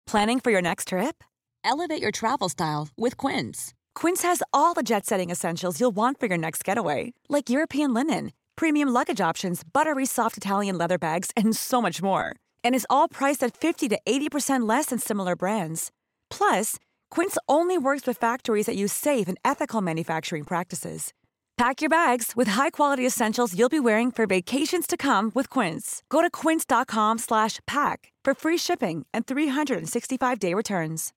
Planning for your next trip? Elevate your travel style with Quince. Quince has all the jet-setting essentials you'll want for your next getaway, like European linen, premium luggage options, buttery soft Italian leather bags, and so much more. And is all priced at 50 to 80% less than similar brands. Plus, Quince only works with factories that use safe and ethical manufacturing practices. Pack your bags with high-quality essentials you'll be wearing for vacations to come with Quince. Go to quince.com/pack for free shipping and 365-day returns.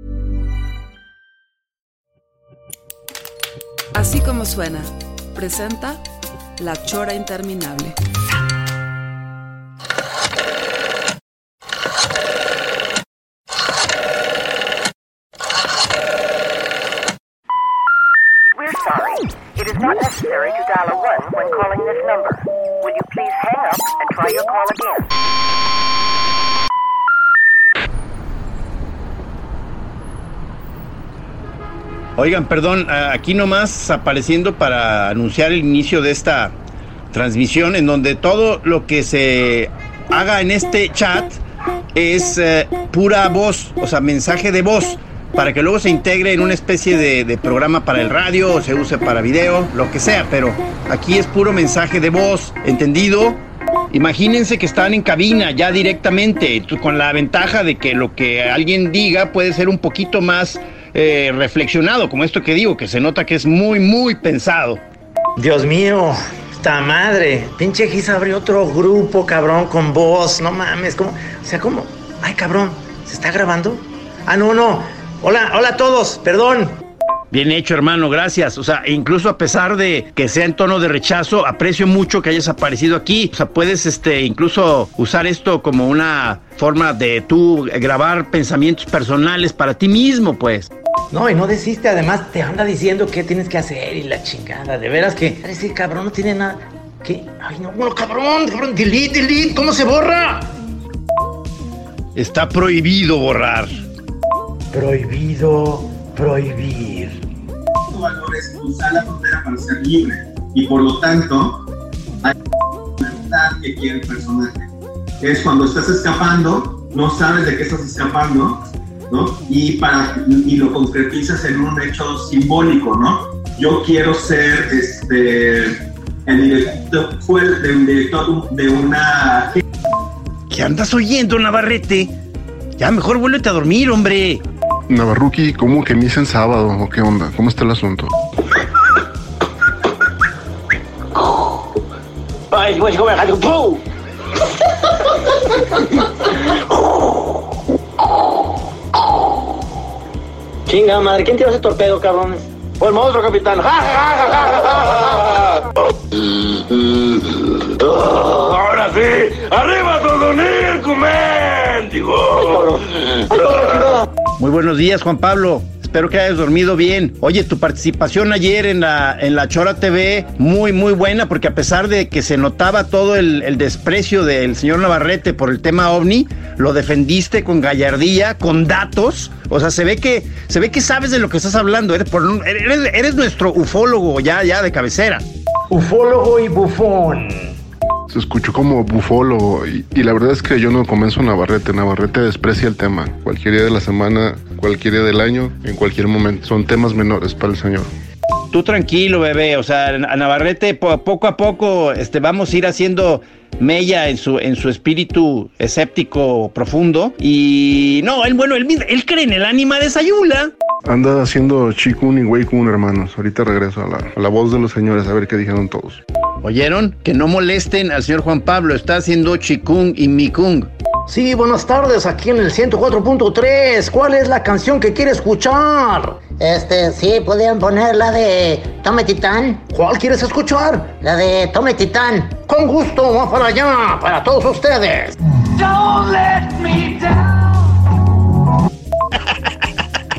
Así como suena, presenta La Chora Interminable. We're sorry. It is not necessary to dial a 1 when calling this number. Will you please hang up and try your call again? Oigan, perdón, aquí nomás apareciendo para anunciar el inicio de esta transmisión en donde todo lo que se haga en este chat es pura voz, o sea, mensaje de voz, para que luego se integre en una especie de programa para el radio o se use para video, lo que sea, pero aquí es puro mensaje de voz, ¿entendido? Imagínense que están en cabina ya directamente, con la ventaja de que lo que alguien diga puede ser un poquito más reflexionado, como esto que digo, que se nota que es muy, muy pensado. Dios mío, esta madre, pinche Gis abrió otro grupo, cabrón, con voz, no mames, ¿cómo? O sea, ¿cómo? Ay, cabrón, ¿se está grabando? Ah, no, hola a todos, perdón. Bien hecho, hermano, gracias. O sea, incluso a pesar de que sea en tono de rechazo, aprecio mucho que hayas aparecido aquí. O sea, puedes incluso usar esto como una forma de tú grabar pensamientos personales para ti mismo, pues. No, y no desiste, además te anda diciendo qué tienes que hacer y la chingada. De veras que ese cabrón no tiene nada. ¿Qué? Ay, no, bueno, cabrón, delete, ¿cómo se borra? Está prohibido borrar. Prohibir. Tu valor es cruzar la frontera para ser libre y por lo tanto hay libertad que quiere el personaje. Es cuando estás escapando, no sabes de qué estás escapando, ¿no? Y lo concretizas en un hecho simbólico, ¿no? Yo quiero ser el director de una... ¿Qué andas oyendo, Navarrete? Ya mejor vuélvete a dormir, hombre. Navarruki, ¿cómo que misa en sábado? ¿O qué onda? ¿Cómo está el asunto? Chinga madre, ¿quién tiró ese torpedo, cabrones? ¡Fue el monstruo, capitán! ¡Ahora sí! ¡Arriba todo Nirco, mendigo! Muy buenos días, Juan Pablo. Espero que hayas dormido bien. Oye, tu participación ayer en la Chora TV, muy, muy buena, porque a pesar de que se notaba todo el desprecio del señor Navarrete por el tema OVNI, lo defendiste con gallardía, con datos. O sea, se ve que sabes de lo que estás hablando. Eres nuestro ufólogo ya de cabecera. Ufólogo y bufón. Se escuchó como bufólogo y la verdad es que yo no convenzo a Navarrete. Navarrete desprecia el tema. Cualquier día de la semana, cualquier día del año, en cualquier momento. Son temas menores para el señor. Tú tranquilo, bebé. O sea, a Navarrete poco a poco vamos a ir haciendo mella en su espíritu escéptico profundo. Y no, él cree en el ánima de Sayula. Anda haciendo chikun y weikun, hermanos. Ahorita regreso a la voz de los señores a ver qué dijeron todos. ¿Oyeron? Que no molesten al señor Juan Pablo. Está haciendo chikung y mikung. Sí, buenas tardes, aquí en el 104.3. ¿Cuál es la canción que quiere escuchar? Sí, podrían poner la de Tome Titán. ¿Cuál quieres escuchar? La de Tome Titán. Con gusto, va para allá, para todos ustedes. Don't let me down.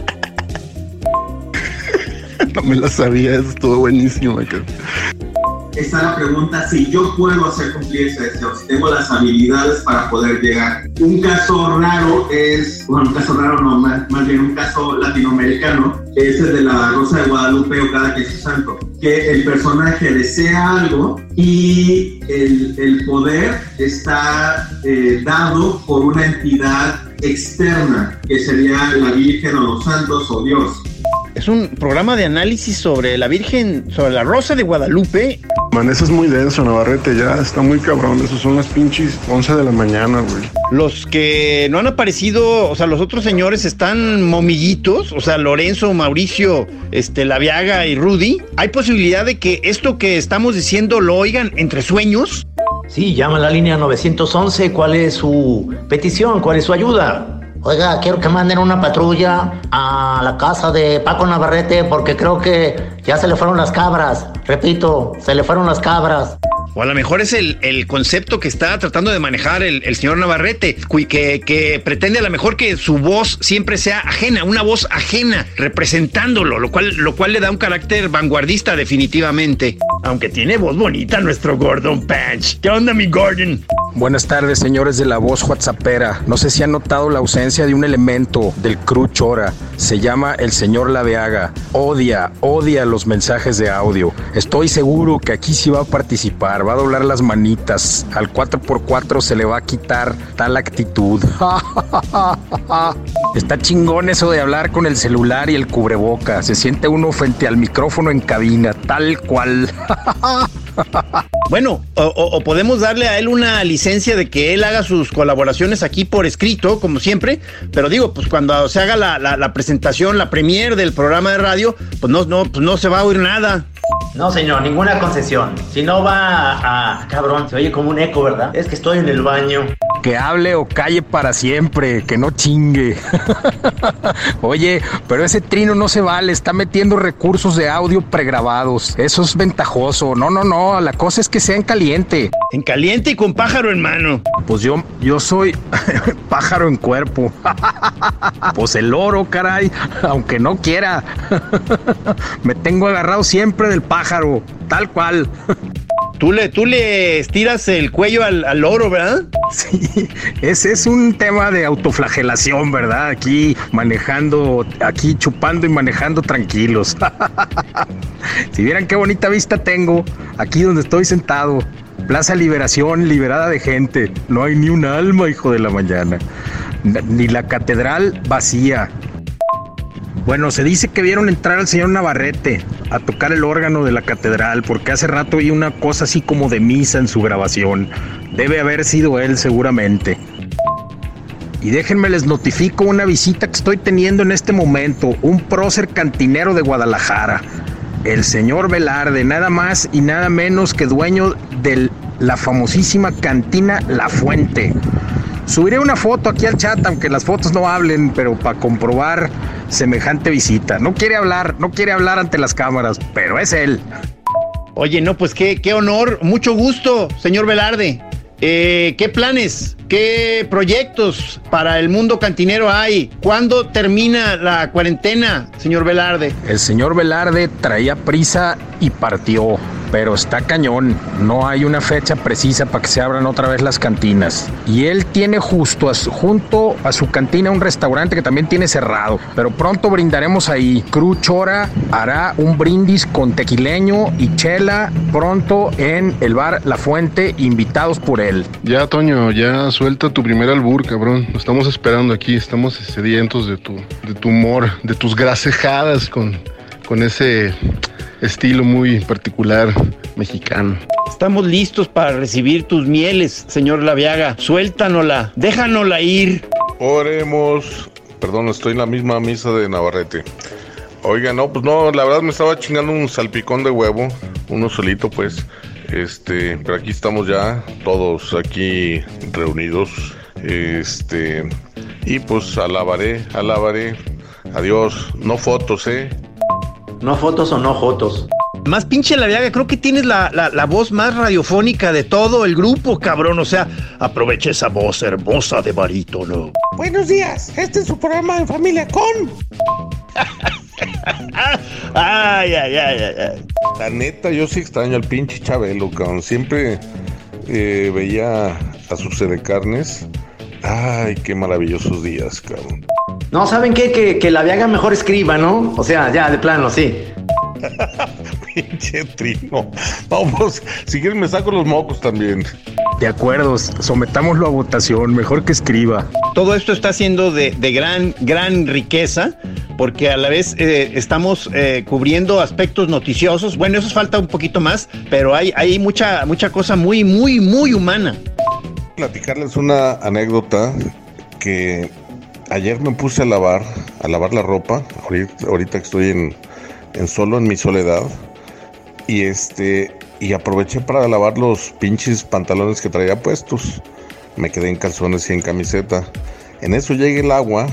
No me la sabía, estuvo buenísimo. está la pregunta si yo puedo hacer cumplir ese deseo, si tengo las habilidades para poder llegar. Un caso raro es, bueno, un caso raro no, más bien un caso latinoamericano, que es el de la Rosa de Guadalupe o Cada Queso Santo, que el personaje desea algo y el poder está dado por una entidad externa, que sería la Virgen o los santos o Dios. Es un programa de análisis sobre la Virgen, sobre la Rosa de Guadalupe. Man, eso es muy denso, Navarrete, ya está muy cabrón. Esos son las pinches 11 de la mañana, güey. Los que no han aparecido, o sea, los otros señores están momillitos, o sea, Lorenzo, Mauricio, Laviaga y Rudy. ¿Hay posibilidad de que esto que estamos diciendo lo oigan entre sueños? Sí, llama a la línea 911. ¿Cuál es su petición? ¿Cuál es su ayuda? Oiga, quiero que manden una patrulla a la casa de Paco Navarrete porque creo que ya se le fueron las cabras. Repito, se le fueron las cabras. O a lo mejor es el concepto que está tratando de manejar el señor Navarrete, que pretende a lo mejor que su voz siempre sea ajena, una voz ajena, representándolo, lo cual le da un carácter vanguardista definitivamente. Aunque tiene voz bonita nuestro Gordon Patch. ¿Qué onda, mi Gordon? Buenas tardes, señores de la voz whatsappera. No sé si han notado la ausencia de un elemento del crew Chora. Se llama el señor Laviaga. Odia los mensajes de audio. Estoy seguro que aquí sí va a participar, va a doblar las manitas. Al 4x4 se le va a quitar tal actitud. Está chingón eso de hablar con el celular y el cubreboca. Se siente uno frente al micrófono en cabina, tal cual. Bueno, o podemos darle a él una licencia de que él haga sus colaboraciones aquí por escrito, como siempre, pero digo, pues cuando se haga la presentación, la premier del programa de radio, pues no se va a oír nada. No, señor, ninguna concesión. Si no va a... Cabrón, se oye como un eco, ¿verdad? Es que estoy en el baño. Que hable o calle para siempre, que no chingue. Oye, pero ese trino no se vale, está metiendo recursos de audio pregrabados. Eso es ventajoso. No, la cosa es que sea en caliente. En caliente y con pájaro en mano. Pues yo soy pájaro en cuerpo. Pues el oro, caray, aunque no quiera. Me tengo agarrado siempre del pájaro, tal cual. Tú le estiras el cuello al loro, ¿verdad? Sí, ese es un tema de autoflagelación, ¿verdad? Aquí chupando y manejando tranquilos. Si vieran qué bonita vista tengo, aquí donde estoy sentado. Plaza Liberación, liberada de gente. No hay ni un alma, hijo de la mañana. Ni la catedral vacía. Bueno, se dice que vieron entrar al señor Navarrete a tocar el órgano de la catedral, porque hace rato vi una cosa así como de misa en su grabación. Debe haber sido él seguramente. Y déjenme les notifico una visita que estoy teniendo en este momento, un prócer cantinero de Guadalajara, el señor Velarde, nada más y nada menos que dueño de la famosísima cantina La Fuente. Subiré una foto aquí al chat, aunque las fotos no hablen, pero para comprobar semejante visita. No quiere hablar ante las cámaras, pero es él. Oye, no, pues qué honor, mucho gusto, señor Velarde. ¿Qué planes, qué proyectos para el mundo cantinero hay? ¿Cuándo termina la cuarentena, señor Velarde? El señor Velarde traía prisa y partió, pero está cañón. No hay una fecha precisa para que se abran otra vez las cantinas. Y él tiene junto a su cantina un restaurante que también tiene cerrado, pero pronto brindaremos ahí. Crew Chora hará un brindis con tequileño y chela pronto en el bar La Fuente, invitados por él. Ya, Toño, ya suelta tu primer albur, cabrón. Lo estamos esperando aquí, estamos sedientos de tu humor, de tus gracejadas con ese estilo muy particular mexicano. Estamos listos para recibir tus mieles, señor Laviaga. Suéltanosla, déjanosla ir. Oremos. Perdón, estoy en la misma misa de Navarrete. Oiga, no, la verdad me estaba chingando un salpicón de huevo, uno solito, pues. Pero aquí estamos ya, todos aquí reunidos. Y pues alabaré. Adiós. No fotos, No fotos o no jotos. Más pinche Laviaga, creo que tienes la voz más radiofónica de todo el grupo, cabrón. O sea, aprovecha esa voz hermosa de barítono. Buenos días, este es su programa En Familia con... Ay. La neta, yo sí extraño al pinche Chabelo, cabrón. Siempre veía a sus sedecarnes. Ay, qué maravillosos días, cabrón. No, ¿saben qué? Que la Viaga mejor escriba, ¿no? O sea, ya, de plano, sí. Pinche Trino. Vamos, si quieres me saco los mocos también. De acuerdo, sometámoslo a votación, mejor que escriba. Todo esto está siendo de gran riqueza, porque a la vez estamos cubriendo aspectos noticiosos. Bueno, eso falta un poquito más, pero hay mucha cosa muy humana. Platicarles una anécdota que ayer me puse a lavar la ropa, ahorita que estoy en solo en mi soledad, y aproveché para lavar los pinches pantalones que traía puestos. Me quedé en calzones y en camiseta. En eso llega el agua,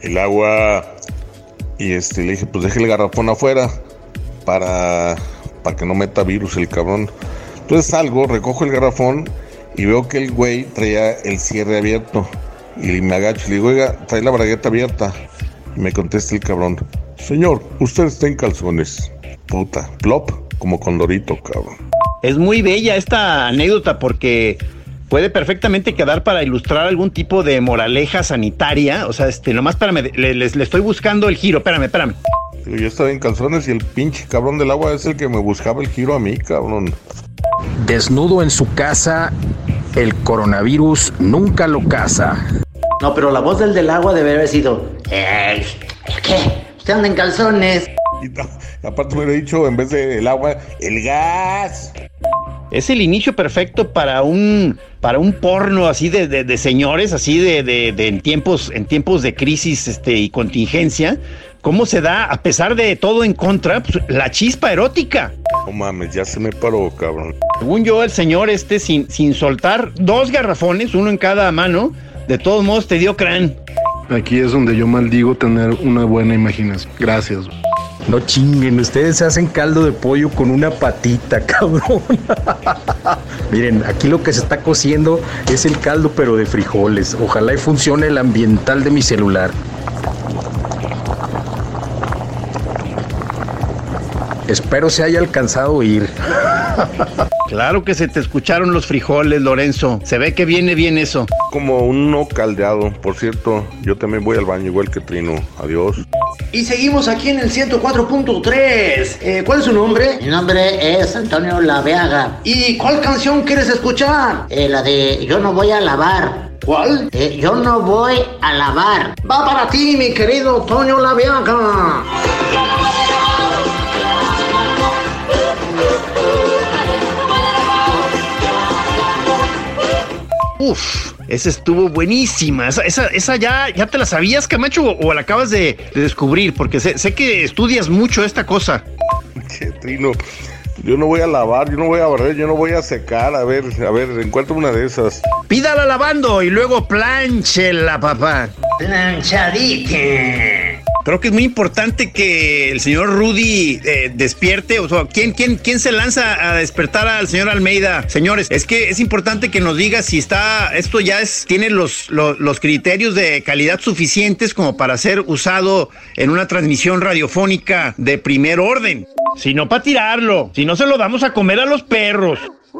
y le dije, pues deje el garrafón afuera para que no meta virus el cabrón. Entonces salgo, recojo el garrafón y veo que el güey traía el cierre abierto. Y me agacho y le digo, oiga, trae la bragueta abierta. Y me contesta el cabrón, señor, usted está en calzones. Puta, plop, como Condorito, cabrón. Es muy bella esta anécdota porque puede perfectamente quedar para ilustrar algún tipo de moraleja sanitaria. O sea, nomás espérame, le estoy buscando el giro, espérame. Yo estaba en calzones y el pinche cabrón del agua es el que me buscaba el giro a mí, cabrón. Desnudo en su casa, el coronavirus nunca lo caza. No, pero la voz del agua debe haber sido, ¿qué? ¿Usted anda en calzones? Y no, aparte me hubiera dicho, en vez del agua, el gas. Es el inicio perfecto para un porno así de señores, así de en tiempos de crisis y contingencia. ¿Cómo se da, a pesar de todo en contra, pues, la chispa erótica? No mames, ya se me paró, cabrón. Según yo, el señor sin soltar 2 garrafones, uno en cada mano, de todos modos te dio crán. Aquí es donde yo maldigo tener una buena imaginación. Gracias. No chinguen, ustedes se hacen caldo de pollo con una patita, cabrón. Miren, aquí lo que se está cociendo es el caldo, pero de frijoles. Ojalá y funcione el ambiental de mi celular. Espero se haya alcanzado a oír. Claro que se te escucharon los frijoles, Lorenzo. Se ve que viene bien eso. Como uno caldeado. Por cierto, yo también voy al baño igual que Trino. Adiós. Y seguimos aquí en el 104.3. ¿Cuál es su nombre? Mi nombre es Antonio Laveaga. ¿Y cuál canción quieres escuchar? La de Yo no voy a lavar. ¿Cuál? Yo no voy a lavar. Va para ti, mi querido Antonio Laveaga. Uf, esa estuvo buenísima. Esa ya te la sabías, Camacho, o la acabas de descubrir, porque sé que estudias mucho esta cosa. Che, Trino, yo no voy a lavar, yo no voy a barrer, yo no voy a secar. A ver, encuentra una de esas. Pídala lavando y luego plánchela, papá. Planchadita. Creo que es muy importante que el señor Rudy despierte. O sea, ¿quién se lanza a despertar al señor Almeida? Señores, es que es importante que nos diga si esto ya tiene los criterios de calidad suficientes como para ser usado en una transmisión radiofónica de primer orden. Si no, para tirarlo. Si no, se lo damos a comer a los perros.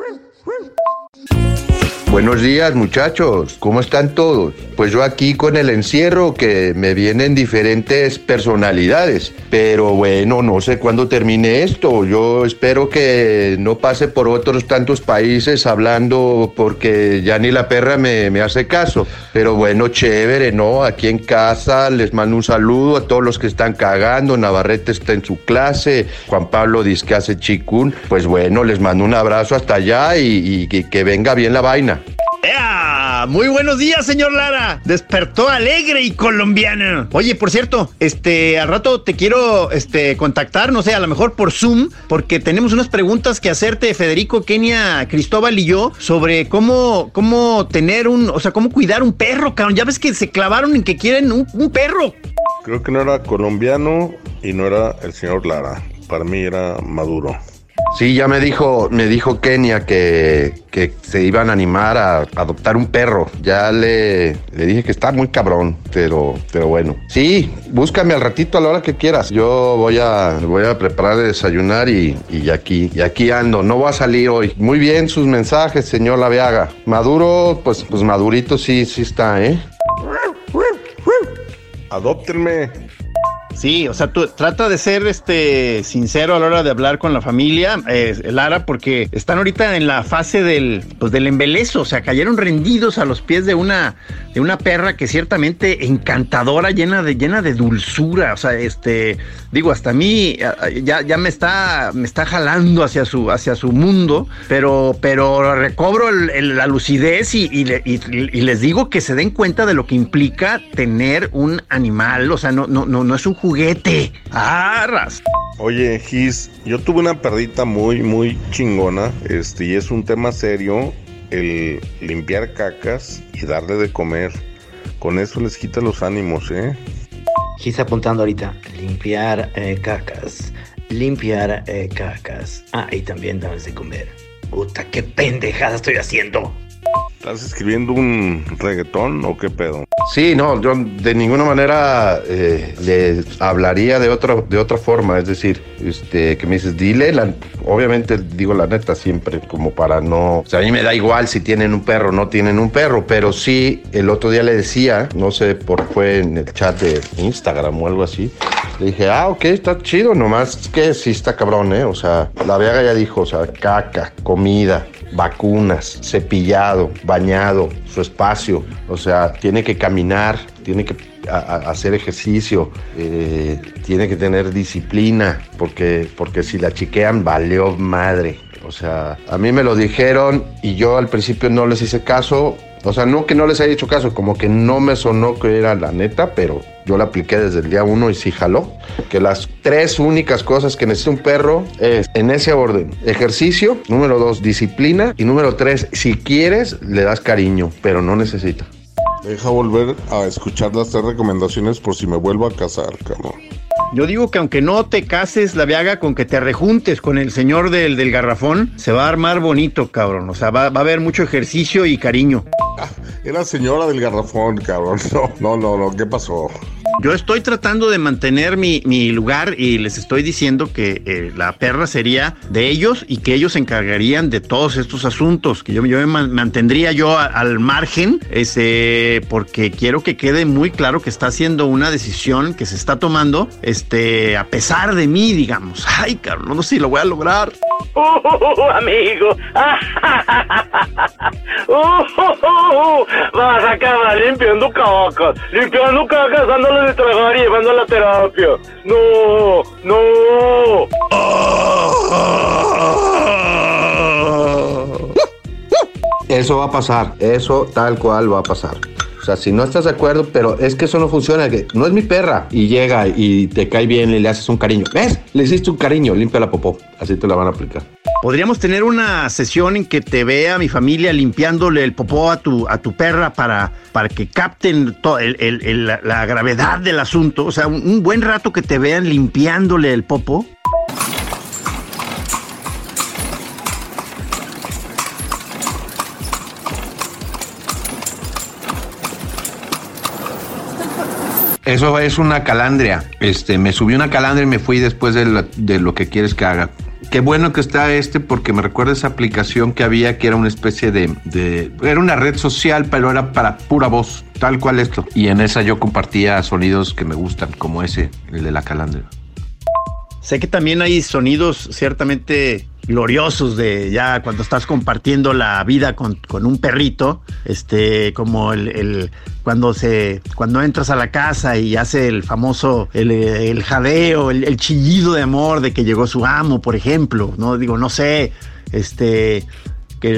Buenos días, muchachos, ¿cómo están todos? Pues yo aquí con el encierro que me vienen diferentes personalidades, pero bueno, no sé cuándo termine esto. Yo espero que no pase por otros tantos países hablando porque ya ni la perra me hace caso. Pero bueno, chévere, ¿no? Aquí en casa les mando un saludo a todos los que están cagando. Navarrete está en su clase, Juan Pablo dice que hace chikun. Pues bueno, les mando un abrazo hasta allá y que venga bien la vaina. ¡Ea! Muy buenos días, señor Lara. Despertó alegre y colombiana. Oye, por cierto, al rato te quiero contactar, no sé, a lo mejor por Zoom, porque tenemos unas preguntas que hacerte, Federico, Kenia, Cristóbal y yo, sobre cómo tener cómo cuidar un perro, cabrón. Ya ves que se clavaron en que quieren un perro. Creo que no era colombiano y no era el señor Lara. Para mí era Maduro. Sí, ya me dijo Kenia que se iban a animar a adoptar un perro. Ya le dije que está muy cabrón, pero bueno. Sí, búscame al ratito a la hora que quieras. Yo voy a preparar el desayunar y aquí ando. No voy a salir hoy. Muy bien sus mensajes, señor Laviaga. Maduro, pues madurito sí está, ¿eh? Adóptenme. Sí, o sea, tú trata de ser sincero a la hora de hablar con la familia, Lara, porque están ahorita en la fase del embelezo, o sea, cayeron rendidos a los pies de una perra que ciertamente encantadora, llena de dulzura, o sea, digo, hasta a mí ya me está jalando hacia su mundo, pero recobro la lucidez y les digo que se den cuenta de lo que implica tener un animal, o sea, no es un juguete. ¡Arras! Oye, Gis, yo tuve una perrita muy, muy chingona, y es un tema serio, el limpiar cacas y darle de comer. Con eso les quita los ánimos, ¿eh? Gis apuntando ahorita, limpiar cacas. Ah, y también darles de comer. Puta, qué pendejada estoy haciendo. ¿Estás escribiendo un reggaetón o qué pedo? Sí, no, yo de ninguna manera le hablaría de otra forma, es decir, que me dices, dile, obviamente digo la neta siempre, como para no, o sea, a mí me da igual si tienen un perro o no tienen un perro, pero sí, el otro día le decía, no sé, fue en el chat de Instagram o algo así, le dije, ok, está chido, nomás que sí está cabrón, o sea, la Viaga ya dijo, o sea, caca, comida, vacunas, cepillado, bañado, su espacio, o sea, tiene que caminar, tiene que hacer ejercicio, tiene que tener disciplina, porque si la chiquean, valió madre. O sea, a mí me lo dijeron y yo al principio no les hice caso. O sea, no que no les haya hecho caso, como que no me sonó que era la neta, pero yo la apliqué desde el día 1 y sí jaló. Que las 3 únicas cosas que necesita un perro es, en ese orden, ejercicio, número 2, disciplina, y número 3, si quieres, le das cariño, pero no necesita. Deja volver a escuchar las 3 recomendaciones por si me vuelvo a casar, cabrón. Yo digo que aunque no te cases, la Viaga, con que te rejuntes con el señor del garrafón, se va a armar bonito, cabrón. O sea, va a haber mucho ejercicio y cariño. Era señora del garrafón, cabrón. No, ¿qué pasó? Yo estoy tratando de mantener mi lugar y les estoy diciendo que la perra sería de ellos y que ellos se encargarían de todos estos asuntos, que yo me mantendría yo al margen, porque quiero que quede muy claro que está haciendo una decisión que se está tomando, a pesar de mí, digamos. Ay, cabrón, no sé si lo voy a lograr. Amigo. Vas a acabar limpiando cacas, dándole de tragar y llevando a la terapia. No. Eso va a pasar, eso tal cual va a pasar. O sea, si no estás de acuerdo, pero es que eso no funciona, que no es mi perra. Y llega y te cae bien y le haces un cariño. ¿Ves? Le hiciste un cariño, limpia la popó. Así te la van a aplicar. Podríamos tener una sesión en que te vea mi familia limpiándole el popó a tu perra para que capten la gravedad del asunto. O sea, un buen rato que te vean limpiándole el popó. Eso es una calandria. Me subí una calandria y me fui después de lo que quieres que haga. Qué bueno que está porque me recuerda esa aplicación que había que era una especie era una red social, pero era para pura voz, tal cual esto. Y en esa yo compartía sonidos que me gustan, como el de la calandria. Sé que también hay sonidos ciertamente gloriosos de ya cuando estás compartiendo la vida con un perrito, como cuando entras a la casa y hace el famoso el jadeo, el chillido de amor de que llegó su amo, por ejemplo, no digo, no sé,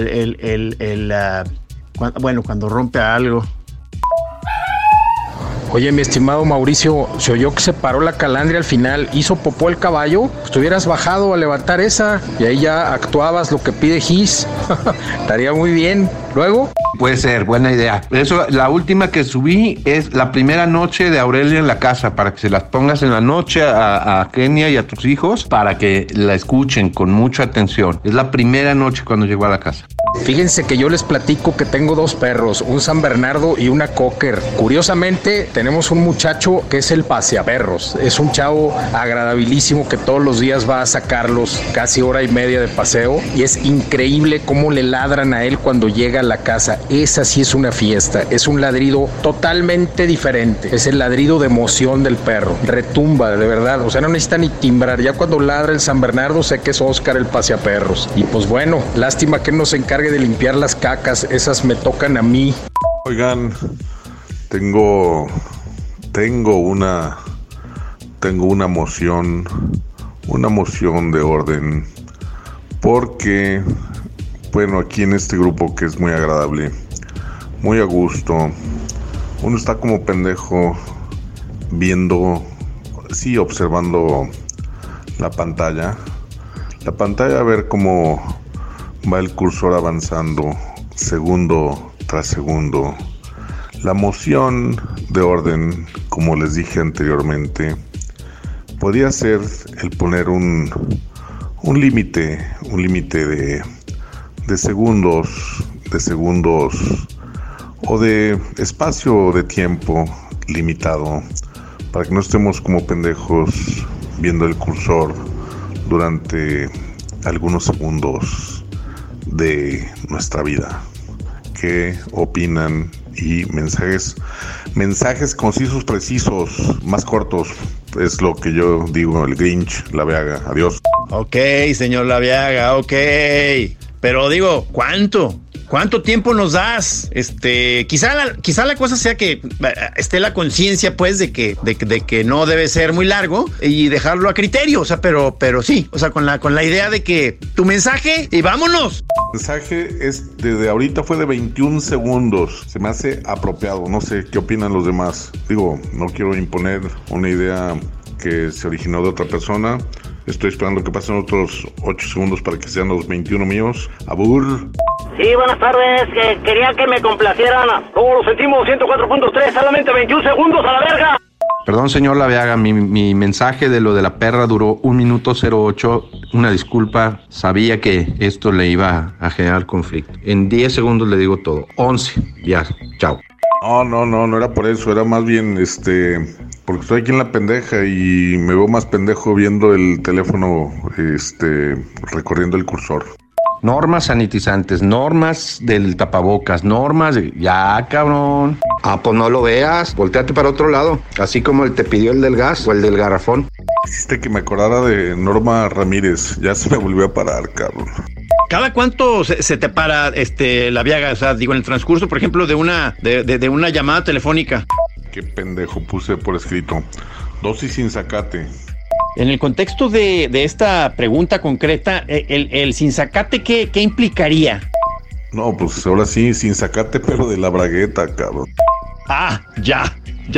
que cuando rompe algo. Oye, mi estimado Mauricio, se oyó que se paró la calandria al final, hizo popó el caballo, pues te hubieras bajado a levantar esa y ahí ya actuabas lo que pide Gis. Estaría muy bien. ¿Luego? Puede ser, buena idea. Eso, la última que subí es la primera noche de Aurelia en la casa, para que se las pongas en la noche a Kenia y a tus hijos, para que la escuchen con mucha atención. Es la primera noche cuando llegó a la casa. Fíjense que yo les platico que tengo 2 perros, un San Bernardo y una Cocker. Curiosamente, tenemos un muchacho que es el paseaperros. Es un chavo agradabilísimo que todos los días va a sacarlos casi hora y media de paseo y es increíble cómo le ladran a él cuando llega a la casa. Esa sí es una fiesta, es un ladrido totalmente diferente. Es el ladrido de emoción del perro. Retumba, de verdad, o sea, no necesita ni timbrar. Ya cuando ladra el San Bernardo sé que es Oscar el paseaperros. Y pues bueno, lástima que no se encargue de limpiar las cacas, esas me tocan a mí. Oigan, tengo una emoción de orden, porque, bueno, aquí en este grupo que es muy agradable, muy a gusto, uno está como pendejo viendo, sí, observando la pantalla, a ver cómo va el cursor avanzando segundo tras segundo. La emoción de orden, como les dije anteriormente, podría ser el poner un límite de segundos o de espacio de tiempo limitado, para que no estemos como pendejos viendo el cursor durante algunos segundos de nuestra vida. ¿Qué opinan? Y mensajes concisos, precisos, más cortos, es lo que yo digo, el Grinch, Laveaga. Adiós. Ok, señor Laveaga, ok. Pero digo, ¿Cuánto tiempo nos das? Quizá la cosa sea que esté la conciencia, pues, de que no debe ser muy largo y dejarlo a criterio, o sea, pero sí, o sea, con la idea de que tu mensaje y vámonos. El mensaje es desde ahorita fue de 21 segundos. Se me hace apropiado, no sé qué opinan los demás. Digo, no quiero imponer una idea que se originó de otra persona. Estoy esperando que pasen otros 8 segundos para que sean los 21 míos. Abur. Sí, buenas tardes. Quería que me complacieran. Como lo sentimos, 104.3, solamente 21 segundos a la verga. Perdón, señor Laveaga, mi mensaje de lo de la perra duró 1 minuto 08. Una disculpa, sabía que esto le iba a generar conflicto. En 10 segundos le digo todo. 11, ya, chao. No era por eso, era más bien, porque estoy aquí en la pendeja y me veo más pendejo viendo el teléfono, recorriendo el cursor. Normas sanitizantes, normas del tapabocas, normas de... Ya, cabrón. Ah, pues no lo veas, volteate para otro lado, así como te pidió el del gas o el del garrafón. Hiciste que me acordara de Norma Ramírez, ya se me volvió a parar, cabrón. ¿Cada cuánto se te para Laveaga? O sea, digo, en el transcurso, por ejemplo, de una llamada telefónica. Qué pendejo, puse por escrito. Dosis sin zacate. En el contexto de esta pregunta concreta, el sin zacate, ¿qué implicaría? No, pues ahora sí, sin zacate, pero de la bragueta, cabrón. Ah, ya.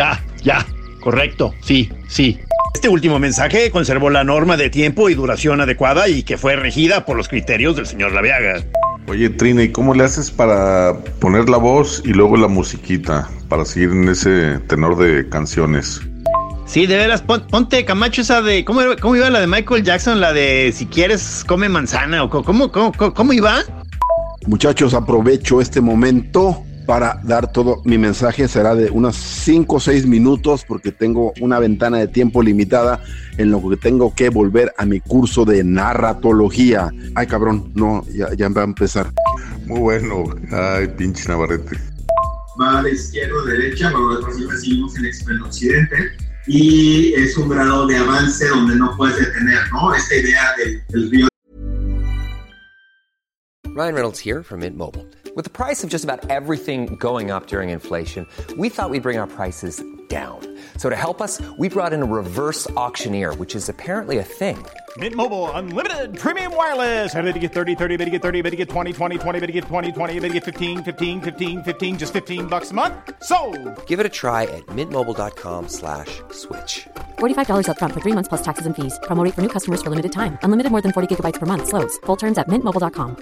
Correcto, sí. Este último mensaje conservó la norma de tiempo y duración adecuada y que fue regida por los criterios del señor Laveaga. Oye, Trina, ¿y cómo le haces para poner la voz y luego la musiquita para seguir en ese tenor de canciones? Sí, de veras, ponte, Camacho, esa de... ¿Cómo iba la de Michael Jackson? La de si quieres, come manzana, o ¿cómo iba? Muchachos, aprovecho este momento para dar todo mi mensaje. Será de unos 5 o 6 minutos porque tengo una ventana de tiempo limitada en lo que tengo que volver a mi curso de narratología. Ay, cabrón, no, ya va a empezar. Muy bueno. Ay, pinche Navarrete. Va a la izquierda o derecha, nosotros recibimos el experto occidente. Y es un grado de avance donde no puedes detener, ¿no? Esta idea del río. Ryan Reynolds here from Mint Mobile. With the price of just about everything going up during inflation, we thought we'd bring our prices down. So to help us, we brought in a reverse auctioneer, which is apparently a thing. Mint Mobile Unlimited Premium Wireless. How to get 30, 30, bit to get 30, bit to get 20, 20, 20, bit to get 20, 20, bit to get 15, 15, 15, 15, just $15 a month? Sold! Give it a try at mintmobile.com/switch. $45 up front for 3 months plus taxes and fees. Promo rate for new customers for limited time. Unlimited more than 40 gigabytes per month. Slows full terms at mintmobile.com.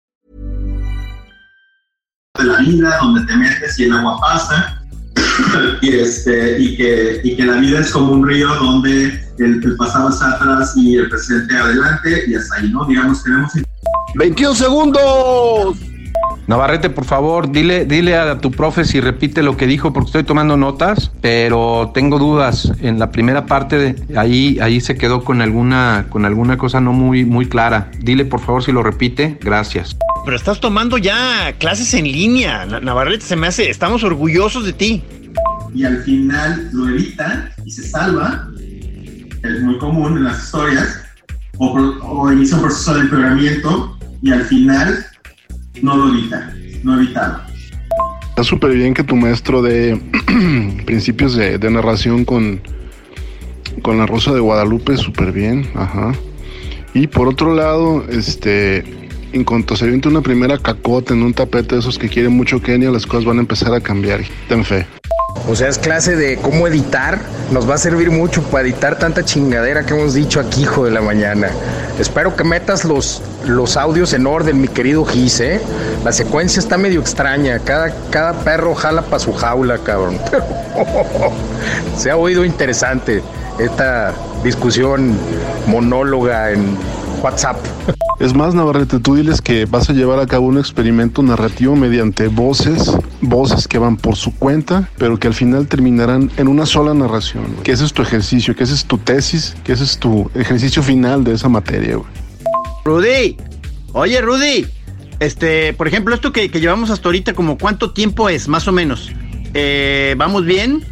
De la vida, donde te metes y el agua pasa. y que la vida es como un río donde el pasado está atrás y el presente adelante y hasta ahí, ¿no? Digamos, tenemos 21 segundos. Navarrete, por favor, dile a tu profe si repite lo que dijo, porque estoy tomando notas, pero tengo dudas. En la primera parte, ahí se quedó con alguna cosa no muy clara. Dile, por favor, si lo repite. Gracias. Pero estás tomando ya clases en línea, Navarrete, estamos orgullosos de ti. Y al final lo evita y se salva, es muy común en las historias, o inicia un proceso de empeoramiento y al final no lo evita. Está súper bien que tu maestro de principios de narración con La Rosa de Guadalupe, súper bien, ajá. Y por otro lado, en cuanto se avienta una primera cacota en un tapete de esos que quiere mucho Kenia, las cosas van a empezar a cambiar. Ten fe. O sea, es clase de cómo editar. Nos va a servir mucho para editar tanta chingadera que hemos dicho aquí, hijo de la mañana. Espero que metas los audios en orden, mi querido Gis, ¿eh? La secuencia está medio extraña. Cada perro jala para su jaula, cabrón. Pero se ha oído interesante esta discusión monóloga en WhatsApp. Es más, Navarrete, tú diles que vas a llevar a cabo un experimento narrativo mediante voces que van por su cuenta, pero que al final terminarán en una sola narración. Que ese es tu ejercicio, que ese es tu tesis, que ese es tu ejercicio final de esa materia, güey. Rudy, oye, Rudy, por ejemplo, esto que llevamos hasta ahorita, ¿como cuánto tiempo es, más o menos? ¿Vamos bien?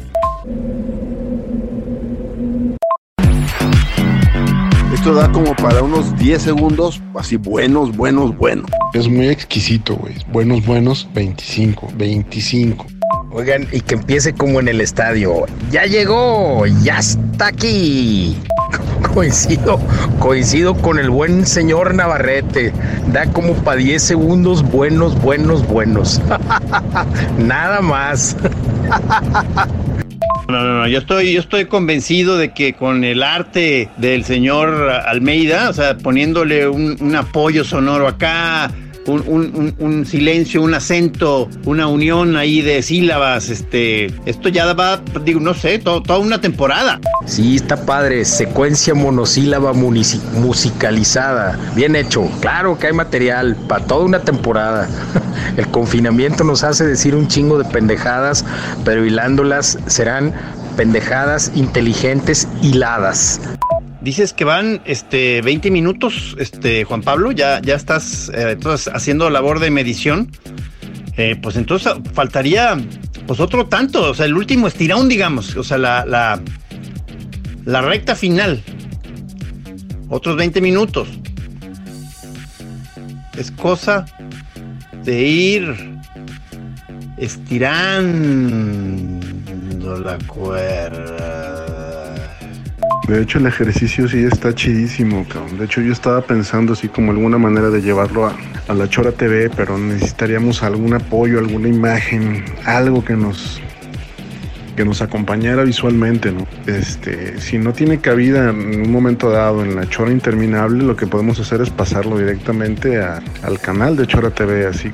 Esto da como para unos 10 segundos, así buenos. Es muy exquisito, güey. Buenos, 25. Oigan, y que empiece como en el estadio. ¡Ya llegó! ¡Ya está aquí! Coincido con el buen señor Navarrete. Da como para 10 segundos buenos. Nada más. No, yo estoy convencido de que con el arte del señor Almeida, o sea, poniéndole un apoyo sonoro acá, un silencio, un acento, una unión ahí de sílabas, esto ya va, no sé, toda una temporada. Sí, está padre, secuencia monosílaba musicalizada, bien hecho, claro que hay material para toda una temporada. El confinamiento nos hace decir un chingo de pendejadas, pero hilándolas serán pendejadas inteligentes hiladas. Dices que van 20 minutos, Juan Pablo, ya estás entonces haciendo labor de medición. Pues entonces faltaría pues otro tanto, o sea, el último estirón, digamos, o sea, la recta final. Otros 20 minutos. Es cosa de ir estirando la cuerda. De hecho, el ejercicio sí está chidísimo, cabrón. De hecho, yo estaba pensando así como alguna manera de llevarlo a la Chora TV, pero necesitaríamos algún apoyo, alguna imagen, algo que nos acompañara visualmente, ¿no? Si no tiene cabida en un momento dado en la Chora Interminable, lo que podemos hacer es pasarlo directamente al canal de Chora TV, así,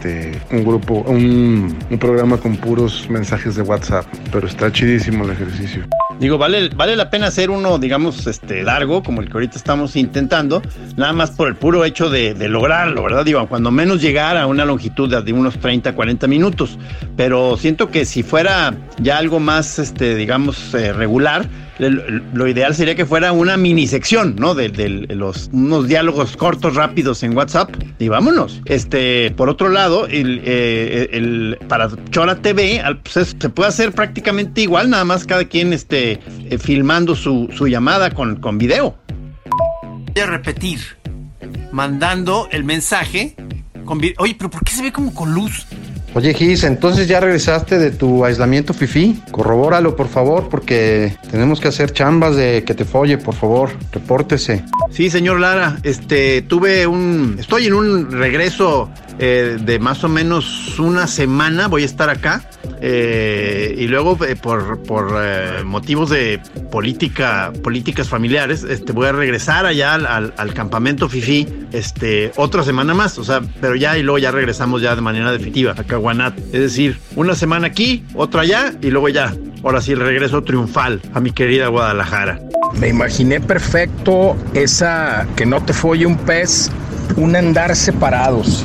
un programa con puros mensajes de WhatsApp, pero está chidísimo el ejercicio. Digo, vale la pena hacer uno, digamos, largo, como el que ahorita estamos intentando, nada más por el puro hecho de lograrlo, ¿verdad? Digo, cuando menos llegar a una longitud de unos 30, 40 minutos, pero siento que si fuera ya algo más, digamos, regular, lo ideal sería que fuera una mini sección, ¿no? De unos diálogos cortos, rápidos en WhatsApp, y vámonos. Por otro lado, para Chora TV, pues se puede hacer prácticamente igual, nada más cada quien filmando su llamada con video. Voy a repetir, mandando el mensaje con video. Oye, pero ¿por qué se ve como con luz? Oye, Gis, entonces ya regresaste de tu aislamiento fifí. Corrobóralo, por favor, porque tenemos que hacer chambas de que te folle, por favor. Repórtese. Sí, señor Lara, estoy en un regreso de más o menos una semana, voy a estar acá. Y luego por motivos de políticas familiares, voy a regresar allá al campamento fifí, otra semana más, o sea, pero ya, y luego ya regresamos ya de manera definitiva a Caguanat. Es decir, una semana aquí, otra allá, y luego ya, ahora sí, el regreso triunfal a mi querida Guadalajara. Me imaginé perfecto esa que no te folle un pez, un andar separados.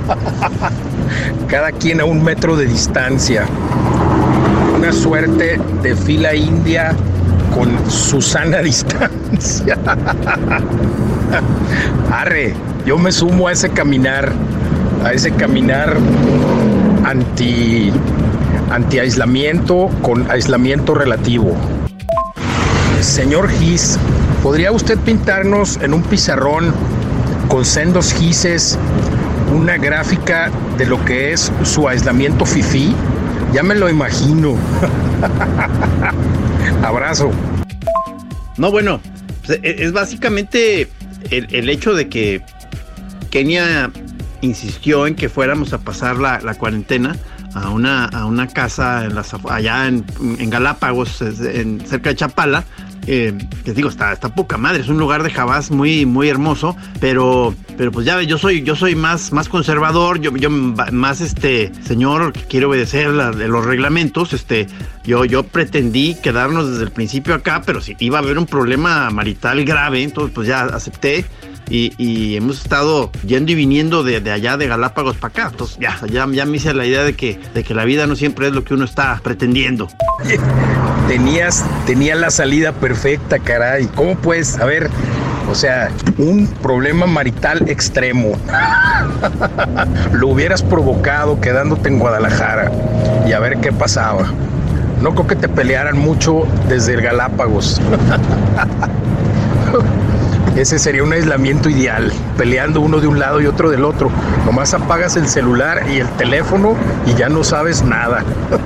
Cada quien a 1 metro de distancia. Una suerte de fila india con su sana distancia. Arre, yo me sumo a ese caminar anti aislamiento con aislamiento relativo. Señor Gis, ¿podría usted pintarnos en un pizarrón con sendos gises una gráfica de lo que es su aislamiento fifí? Ya me lo imagino. Abrazo. No, bueno, pues es básicamente el hecho de que Kenia insistió en que fuéramos a pasar la cuarentena a una casa allá en Galápagos, cerca de Chapala. Que digo, está poca madre, es un lugar de Jabás muy, muy hermoso, pero pues ya yo soy más conservador, yo más señor que quiere obedecer los reglamentos. Yo pretendí quedarnos desde el principio acá, pero si iba a haber un problema marital grave, entonces pues ya acepté. Y hemos estado yendo y viniendo de allá de Galápagos para acá. Entonces ya me hice la idea de que la vida no siempre es lo que uno está pretendiendo. Tenía la salida perfecta, caray. ¿Cómo puedes? A ver, o sea, un problema marital extremo. Lo hubieras provocado quedándote en Guadalajara y a ver qué pasaba. No creo que te pelearan mucho desde el Galápagos. Ese sería un aislamiento ideal, peleando uno de un lado y otro del otro. Nomás apagas el celular y el teléfono y ya no sabes nada.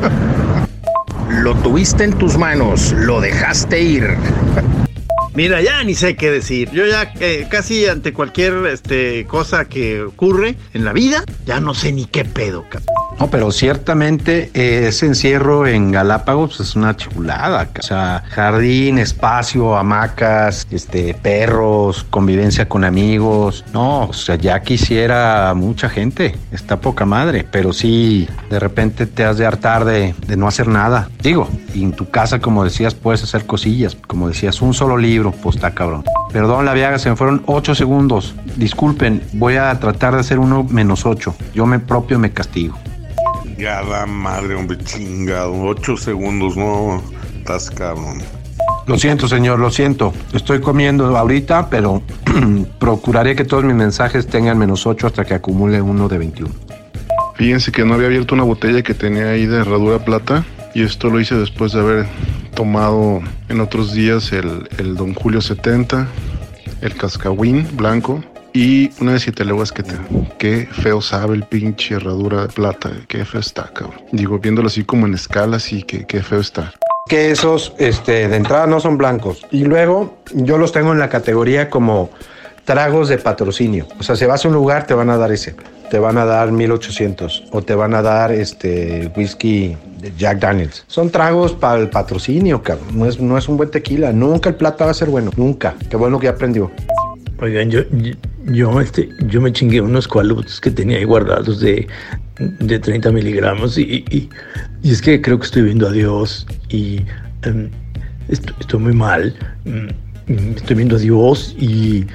Lo tuviste en tus manos, lo dejaste ir. Mira, ya ni sé qué decir. Yo ya casi ante cualquier cosa que ocurre en la vida, ya no sé ni qué pedo, cabrón. No, pero ciertamente ese encierro en Galápagos es una chulada. O sea, jardín, espacio, hamacas, perros, convivencia con amigos. No, o sea, ya quisiera mucha gente. Está poca madre, pero sí, de repente te has de hartar de no hacer nada. Digo, y en tu casa, como decías, puedes hacer cosillas. Como decías, un solo libro, pues está cabrón. Perdón, la Viaga, se me fueron 8 segundos. Disculpen, voy a tratar de hacer 1 menos 8. Yo me castigo. Ya la madre, hombre, chingado. 8 segundos, no. Estás cabrón. Lo siento, señor, lo siento. Estoy comiendo ahorita, pero procuraré que todos mis mensajes tengan menos 8 hasta que acumule 1 de 21. Fíjense que no había abierto una botella que tenía ahí de herradura plata. Y esto lo hice después de haber tomado en otros días el Don Julio 70, el Cascahuín blanco y una de 7 leguas que qué feo sabe el pinche herradura de plata, qué feo está, cabrón. Digo, viéndolo así como en escalas y qué feo está. Que esos de entrada no son blancos. Y luego yo los tengo en la categoría como tragos de patrocinio. O sea, si vas a un lugar te van a dar ese. Te van a dar 1800 o te van a dar whisky de Jack Daniels. Son tragos para el patrocinio, cabrón. No es un buen tequila. Nunca el plata va a ser bueno. Nunca. Qué bueno que aprendió. Oigan, yo me chingué unos Quaaludes que tenía ahí guardados de 30 miligramos y es que creo que estoy viendo a Dios y estoy muy mal. Estoy viendo a Dios y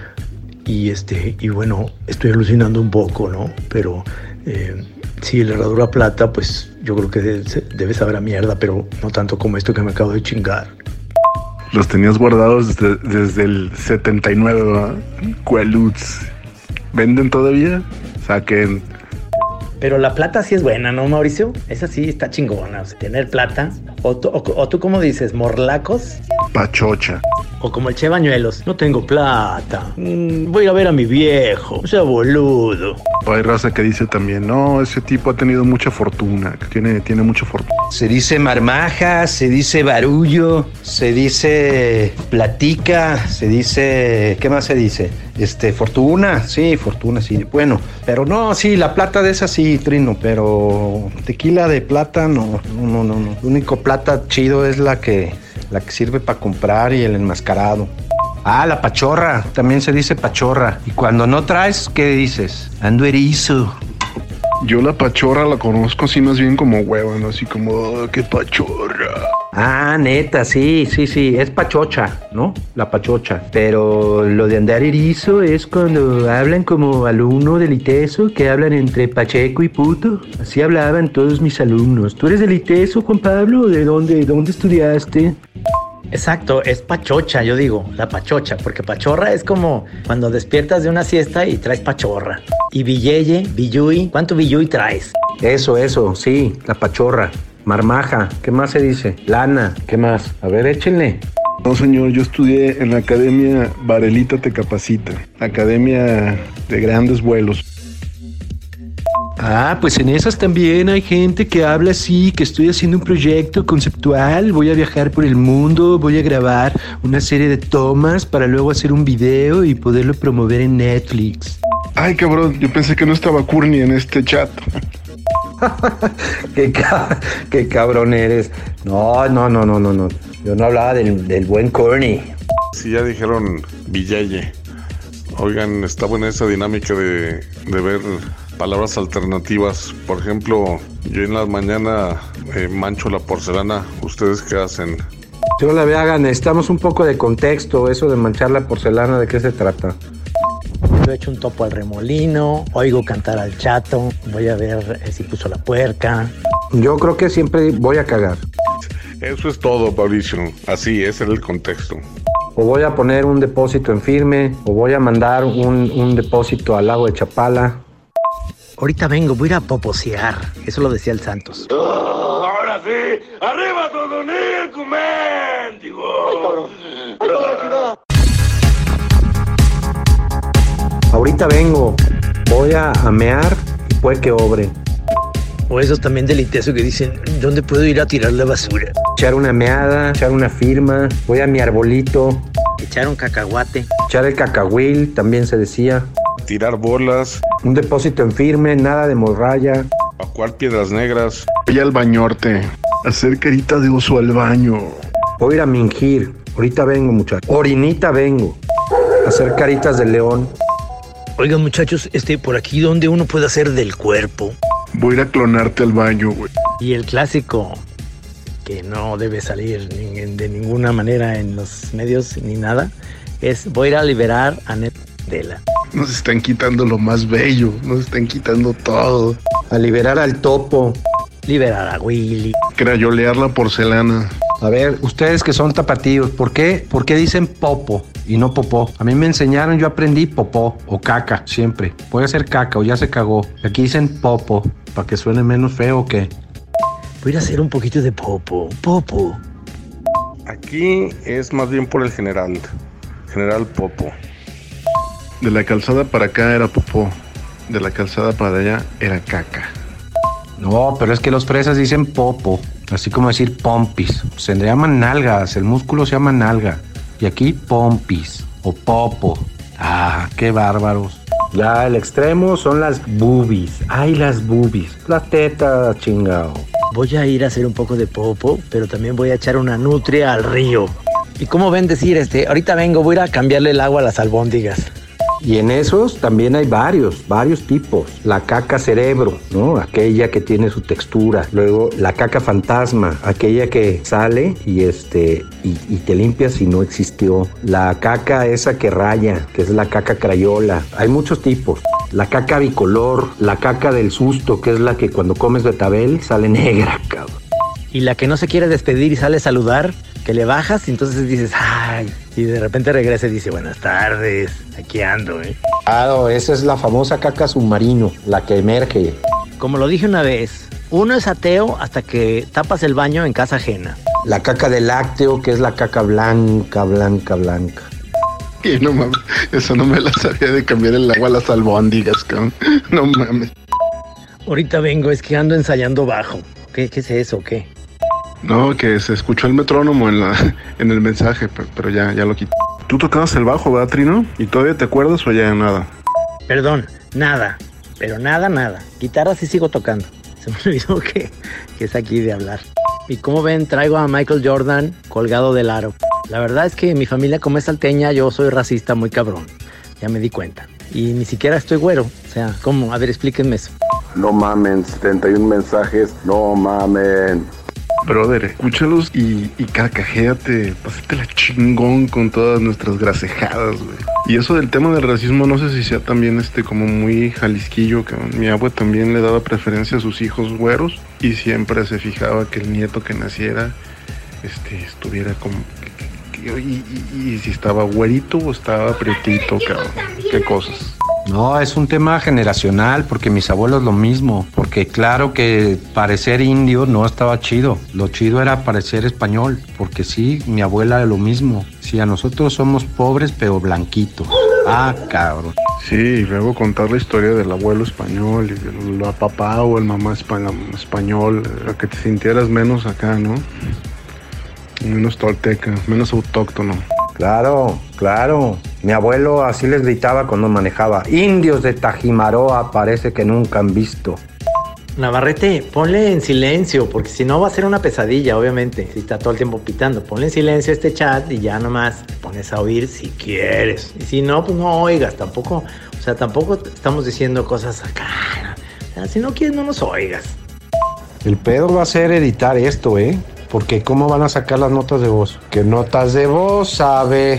bueno, estoy alucinando un poco, ¿no? Pero sí, la herradura plata, pues yo creo que debe saber a mierda, pero no tanto como esto que me acabo de chingar. Los tenías guardados desde el 79, ¿verdad? Quaaludes. ¿Venden todavía? Saquen. Pero la plata sí es buena, ¿no, Mauricio? Esa sí está chingona, o sea, tener plata. O tú, ¿cómo dices? ¿Morlacos? pachocha. O como el Che Bañuelos, no tengo plata. Voy a ir a ver a mi viejo. No sea boludo. Hay raza que dice también, no, ese tipo ha tenido mucha fortuna, que tiene mucha fortuna. Se dice marmaja, se dice barullo, se dice platica, se dice... ¿Qué más se dice? Fortuna, sí. Bueno, pero no, sí, la plata de esa sí, Trino, pero tequila de plata no. Lo único plata chido es la que sirve para comprar y el enmascarado. Ah, la pachorra, también se dice pachorra. Y cuando no traes, ¿qué dices? Ando erizo. Yo la pachorra la conozco así más bien como hueva, ¿no? Así como, oh, qué pachorra. Ah, neta, sí, es pachocha, ¿no? La pachocha. Pero lo de andar erizo es cuando hablan como alumno del ITESO, que hablan entre pacheco y puto. Así hablaban todos mis alumnos. ¿Tú eres del ITESO, Juan Pablo? ¿De dónde estudiaste? Exacto, es pachocha, yo digo, la pachocha, porque pachorra es como cuando despiertas de una siesta y traes pachorra. Y billeye, billuy, ¿cuánto billuy traes? Eso, sí, la pachorra. Marmaja, ¿qué más se dice? Lana, ¿qué más? A ver, échenle. No, señor, yo estudié en la Academia Varelita Te Capacita, Academia de Grandes Vuelos. Ah, pues en esas también hay gente que habla así, que estoy haciendo un proyecto conceptual, voy a viajar por el mundo, voy a grabar una serie de tomas para luego hacer un video y poderlo promover en Netflix. Ay, cabrón, yo pensé que no estaba Courtney en este chat. Qué cabrón eres. No. Yo no hablaba del buen Courtney. Sí, ya dijeron Villeye. Oigan, está buena esa dinámica de ver palabras alternativas. Por ejemplo, yo en la mañana mancho la porcelana. ¿Ustedes qué hacen? Yo la vea, necesitamos un poco de contexto. Eso de manchar la porcelana, ¿de qué se trata? Yo he hecho un topo al remolino, oigo cantar al chato, voy a ver si puso la puerca. Yo creo que siempre voy a cagar. Eso es todo, Mauricio. Así, ese era el contexto. O voy a poner un depósito en firme, o voy a mandar un depósito al lago de Chapala. Ahorita vengo, voy a ir a poposear. Eso lo decía el Santos. Oh, ahora sí, arriba todo Nico, mendigo. Ahorita vengo, voy a mear y puede que obre. O esos también del ITESO que dicen, ¿dónde puedo ir a tirar la basura? Echar una meada, echar una firma, voy a mi arbolito. Echar un cacahuate. Echar el cacahuil, también se decía. Tirar bolas. Un depósito en firme, nada de morralla. Evacuar piedras negras. Voy al bañorte. Hacer carita de oso al baño. Voy a ir a mingir. Ahorita vengo, muchachos. Orinita vengo. Hacer caritas de león. Oigan, muchachos, por aquí donde uno puede hacer del cuerpo. Voy a ir a clonarte al baño, güey. Y el clásico, que no debe salir de ninguna manera en los medios ni nada, es voy a ir a liberar a Netdela. Nos están quitando lo más bello, nos están quitando todo. A liberar al topo. Liberar a Willy. Crayolear la porcelana. A ver, ustedes que son tapatíos, ¿por qué dicen popo y no popó? A mí me enseñaron, yo aprendí popó o caca, siempre. Puede ser caca o ya se cagó. Aquí dicen popo, para que suene menos feo o qué. Voy a ir a hacer un poquito de popo. Aquí es más bien por el general Popo. De la calzada para acá era popó, de la calzada para allá era caca. No, pero es que los fresas dicen popo, así como decir pompis. Se llaman nalgas, el músculo se llama nalga. Y aquí pompis o popo. Ah, qué bárbaros. Ya, el extremo son las boobies. Ay, las boobies. Las tetas, chingao. Voy a ir a hacer un poco de popo, pero también voy a echar una nutria al río. ¿Y cómo ven decir ahorita vengo, voy a ir a cambiarle el agua a las albóndigas? Y en esos también hay varios tipos. La caca cerebro, ¿no? Aquella que tiene su textura. Luego la caca fantasma, aquella que sale y te limpias si no existió. La caca esa que raya, que es la caca crayola. Hay muchos tipos. La caca bicolor, la caca del susto, que es la que cuando comes betabel sale negra, cabrón. Y la que no se quiere despedir y sale a saludar, que le bajas y entonces dices, ay, y de repente regresa y dice, buenas tardes, aquí ando, Claro, esa es la famosa caca submarino, la que emerge. Como lo dije una vez, uno es ateo hasta que tapas el baño en casa ajena. La caca de lácteo, que es la caca blanca. Y no mames, eso no me la sabía de cambiar el agua a las albóndigas, cabrón. No mames. Ahorita vengo, es que ando ensayando bajo. ¿Qué es eso o qué? No, que se escuchó el metrónomo en el mensaje, pero ya lo quité. Tú tocabas el bajo, ¿verdad, Trino? ¿Y todavía te acuerdas o ya nada? Perdón, nada. Pero nada. Guitarra sí sigo tocando. Se me olvidó que es aquí de hablar. Y como ven, traigo a Michael Jordan colgado del aro. La verdad es que mi familia, como es salteña, yo soy racista muy cabrón. Ya me di cuenta. Y ni siquiera estoy güero. O sea, ¿cómo? A ver, explíquenme eso. No mamen, 71 mensajes, no mamen. Brother, escúchalos y carcajéate, pásatela chingón con todas nuestras grasejadas, güey. Y eso del tema del racismo, no sé si sea también como muy jalisquillo, que mi abue también le daba preferencia a sus hijos güeros y siempre se fijaba que el nieto que naciera, estuviera como... Y si estaba güerito o estaba prietito, cabrón. Qué cosas. No, es un tema generacional, porque mis abuelos lo mismo. Porque claro que parecer indio no estaba chido. Lo chido era parecer español. Porque sí, mi abuela lo mismo. Sí, a nosotros somos pobres pero blanquitos. Ah, cabrón. Sí, y luego contar la historia del abuelo español y del papá o el mamá español, a que te sintieras menos acá, ¿no? Menos tolteca, menos autóctono. Claro. Mi abuelo así les gritaba cuando manejaba. Indios de Tajimaroa parece que nunca han visto. Navarrete, ponle en silencio, porque si no va a ser una pesadilla, obviamente. Si está todo el tiempo pitando, ponle en silencio este chat y ya nomás te pones a oír si quieres. Y si no, pues no oigas, tampoco estamos diciendo cosas acá. O sea, si no quieres, no nos oigas. El pedo va a ser editar esto, porque ¿cómo van a sacar las notas de voz? ¿Qué notas de voz sabe?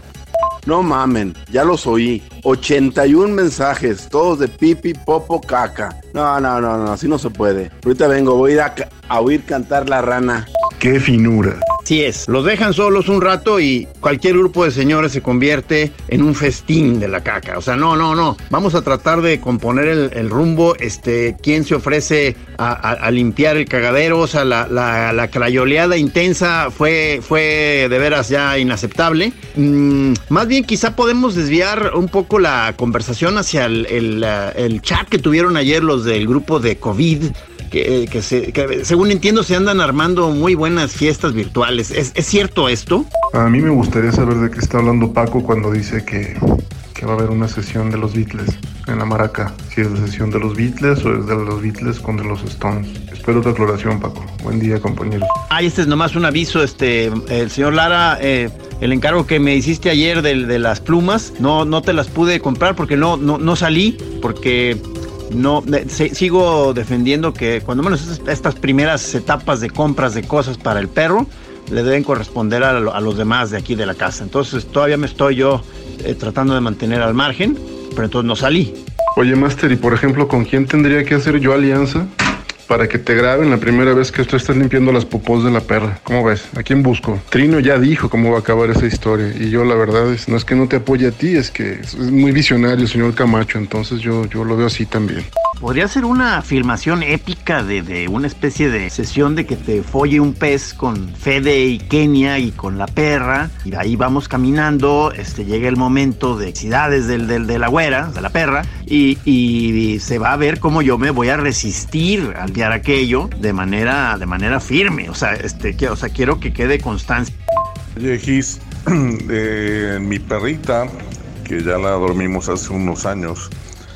No mamen, ya los oí. 81 mensajes, todos de pipi, popo, caca. No, así no se puede. Ahorita vengo, voy a ir a oír cantar la rana. ¡Qué finura! Así es, los dejan solos un rato y cualquier grupo de señores se convierte en un festín de la caca. O sea, no. Vamos a tratar de componer el rumbo. ¿Quién se ofrece a limpiar el cagadero? O sea, la crayoleada intensa fue de veras ya inaceptable. Más bien, quizá podemos desviar un poco la conversación hacia el chat que tuvieron ayer los del grupo de COVID. Que según entiendo se andan armando muy buenas fiestas virtuales. ¿Es cierto esto? A mí me gustaría saber de qué está hablando Paco cuando dice que va a haber una sesión de los Beatles en la Maraca. Si es la sesión de los Beatles o es de los Beatles contra los Stones. Espero tu aclaración, Paco. Buen día, compañeros. Este es nomás un aviso, el señor Lara, el encargo que me hiciste ayer de las plumas, no te las pude comprar porque no salí, porque... No, sigo defendiendo que cuando menos estas primeras etapas de compras de cosas para el perro le deben corresponder a los demás de aquí de la casa. Entonces todavía me estoy yo tratando de mantener al margen, pero entonces no salí. Oye, Master, y por ejemplo, ¿con quién tendría que hacer yo alianza para que te graben la primera vez que tú estás limpiando las popós de la perra? ¿Cómo ves? ¿A quién busco? Trino ya dijo cómo va a acabar esa historia y yo la verdad no es que no te apoye a ti, es que es muy visionario, señor Camacho, entonces yo lo veo así también. Podría ser una filmación épica de una especie de sesión de que te folle un pez con Fede y Kenia y con la perra, y de ahí vamos caminando, llega el momento de excidades de la güera, de la perra, y se va a ver cómo yo me voy a resistir al enviar aquello de manera firme. O sea, quiero que quede constancia. Oye, Gis, mi perrita, que ya la dormimos hace unos años,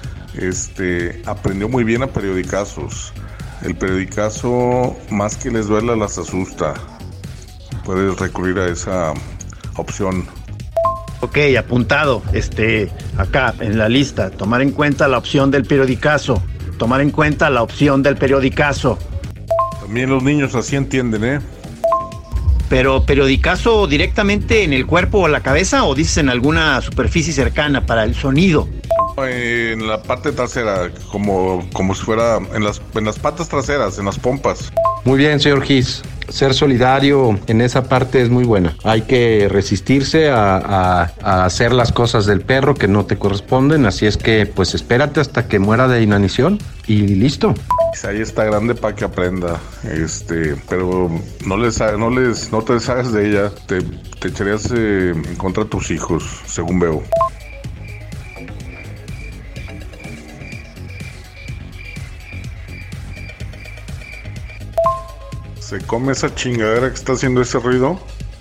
aprendió muy bien a periodicazos. El periodicazo, más que les duela, las asusta. Puedes recurrir a esa opción. Ok, apuntado, acá en la lista, tomar en cuenta la opción del periodicazo. Tomar en cuenta la opción del periodicazo. También los niños así entienden, Pero periodicazo directamente en el cuerpo o la cabeza, o dices en alguna superficie cercana para el sonido. En la parte trasera, como si fuera en las patas traseras, en las pompas. Muy bien, señor Gis. ser solidario en esa parte es muy buena. Hay que resistirse a hacer las cosas del perro que no te corresponden, así es que pues espérate hasta que muera de inanición y listo. Ahí está grande para que aprenda, pero no te deshagas de ella, te echarías en contra de tus hijos, según veo. ¿Se come esa chingadera que está haciendo ese ruido?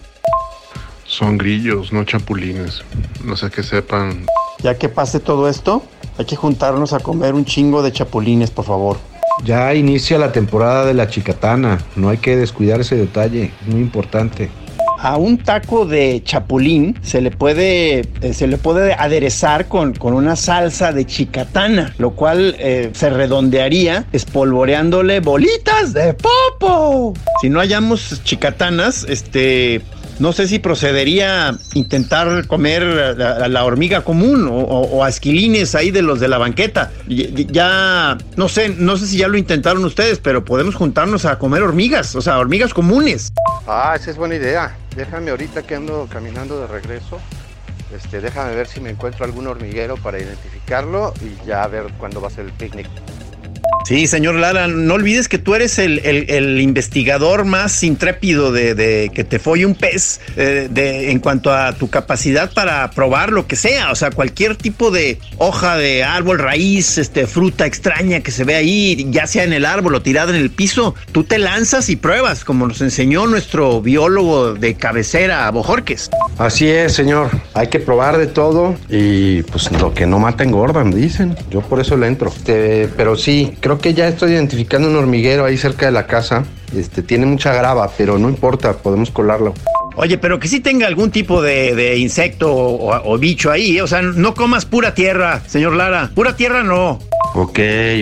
Son grillos, no chapulines. No sé qué sepan. Ya que pase todo esto, hay que juntarnos a comer un chingo de chapulines, por favor. Ya inicia la temporada de la chicatana, no hay que descuidar ese detalle, es muy importante. A un taco de chapulín se le puede aderezar con una salsa de chicatana, lo cual se redondearía espolvoreándole bolitas de popo. Si no hallamos chicatanas, no sé si procedería a intentar comer la hormiga común o asquilines ahí de los de la banqueta. Ya, no sé si ya lo intentaron ustedes, pero podemos juntarnos a comer hormigas, o sea, hormigas comunes. Esa es buena idea. Déjame ahorita que ando caminando de regreso. Déjame ver si me encuentro algún hormiguero para identificarlo y ya a ver cuándo va a ser el picnic. Sí, señor Lara, no olvides que tú eres el investigador más intrépido de que te folle un pez en cuanto a tu capacidad para probar lo que sea, o sea, cualquier tipo de hoja de árbol, raíz, fruta extraña que se ve ahí, ya sea en el árbol o tirada en el piso, tú te lanzas y pruebas, como nos enseñó nuestro biólogo de cabecera, Bojorques. Así es, señor, hay que probar de todo y pues lo que no mata engorda, dicen, yo por eso le entro, pero sí, creo que ya estoy identificando un hormiguero ahí cerca de la casa. Tiene mucha grava, pero no importa, podemos colarlo. Oye, pero que sí tenga algún tipo de insecto o bicho ahí, o sea, no comas pura tierra, señor Lara, pura tierra no. Ok.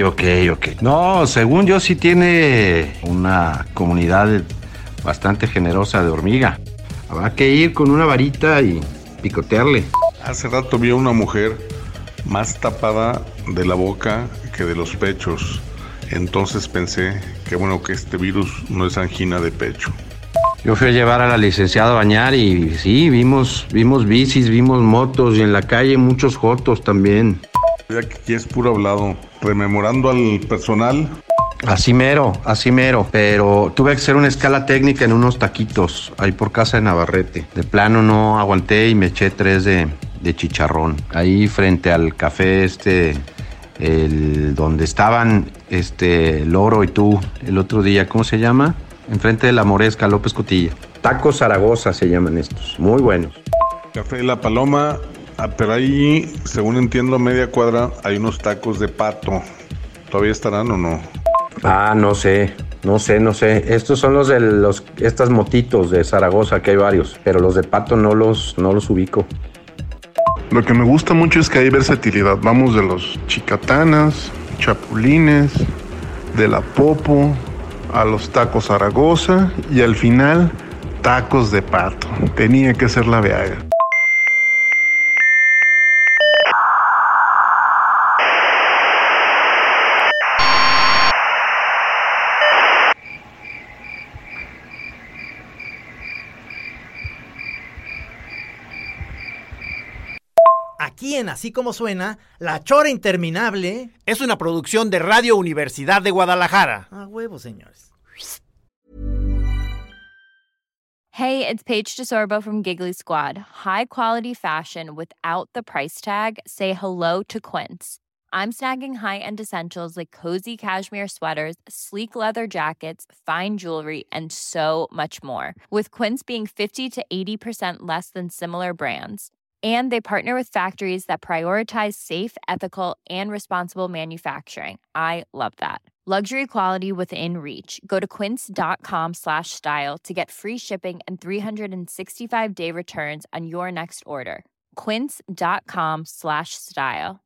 No, según yo sí tiene una comunidad bastante generosa de hormiga. Habrá que ir con una varita y picotearle. Hace rato vi a una mujer más tapada de la boca que de los pechos. Entonces pensé que bueno que este virus no es angina de pecho. Yo fui a llevar a la licenciada a bañar y sí, vimos bicis, vimos motos y en la calle muchos jotos también. Ya que aquí es puro hablado, rememorando al personal. Así mero, pero tuve que hacer una escala técnica en unos taquitos ahí por casa de Navarrete. De plano no aguanté y me eché 3 de chicharrón. Ahí frente al café donde estaban Loro y tú el otro día, ¿cómo se llama? Enfrente de la Moresca, López Cotilla. Tacos Zaragoza se llaman estos, muy buenos. Café de la Paloma, pero ahí, según entiendo, a media cuadra hay unos tacos de pato. ¿Todavía estarán o no? No sé. Estos son los de estas motitos de Zaragoza, que hay varios, pero los de pato no los ubico. Lo que me gusta mucho es que hay versatilidad. Vamos de los chicatanas, chapulines, de la popo, a los tacos Zaragoza y al final tacos de pato. Tenía que ser la Viagra. Aquí en Así Como Suena, La Chora Interminable es una producción de Radio Universidad de Guadalajara. A huevo, señores. Hey, it's Paige DeSorbo from Giggly Squad. High quality fashion without the price tag. Say hello to Quince. I'm snagging high-end essentials like cozy cashmere sweaters, sleek leather jackets, fine jewelry, and so much more. With Quince being 50 to 80% less than similar brands. And they partner with factories that prioritize safe, ethical, and responsible manufacturing. I love that. Luxury quality within reach. Go to quince.com/style to get free shipping and 365-day returns on your next order. Quince.com/style.